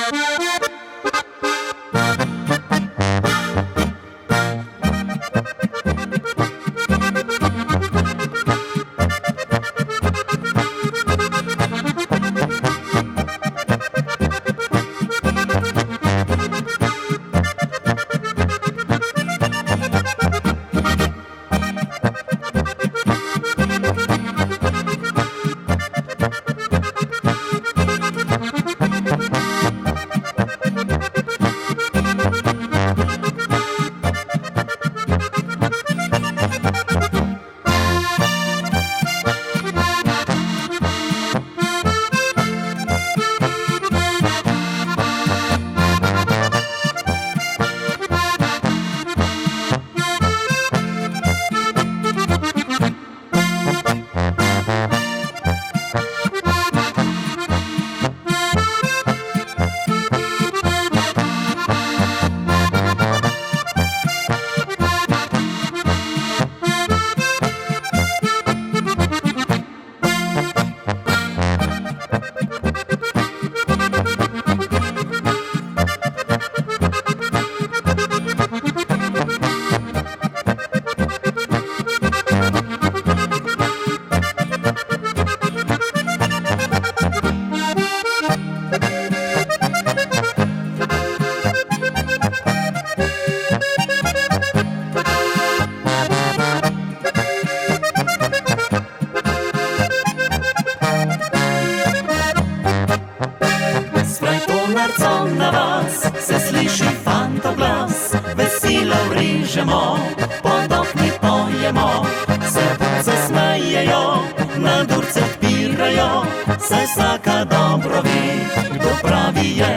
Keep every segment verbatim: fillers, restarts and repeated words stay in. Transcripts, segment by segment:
Co na was se sliši fantov glas, veselo vrižemo, pod okni pojemo, se punce smejejo, na durce odpirajo, saj vsaka dobro ve, kdo pravi je.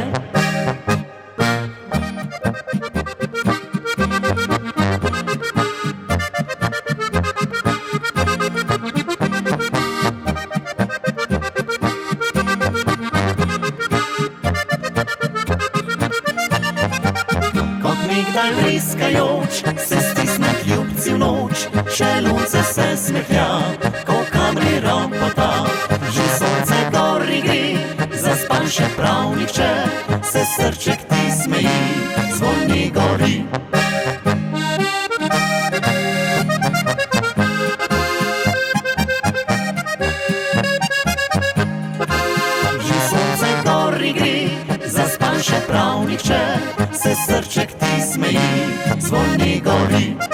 Nekdaj vriskajoč, se stisne ljubci v noč, še lunce se smehlja, ko kamri ropota. Že sonce gori gre, zaspan še prav nihče, se srček ti smeji, zvoni gori. Že sonce gori gre, zaspan še prav nihče, se srček ti smeji, zvoni gori.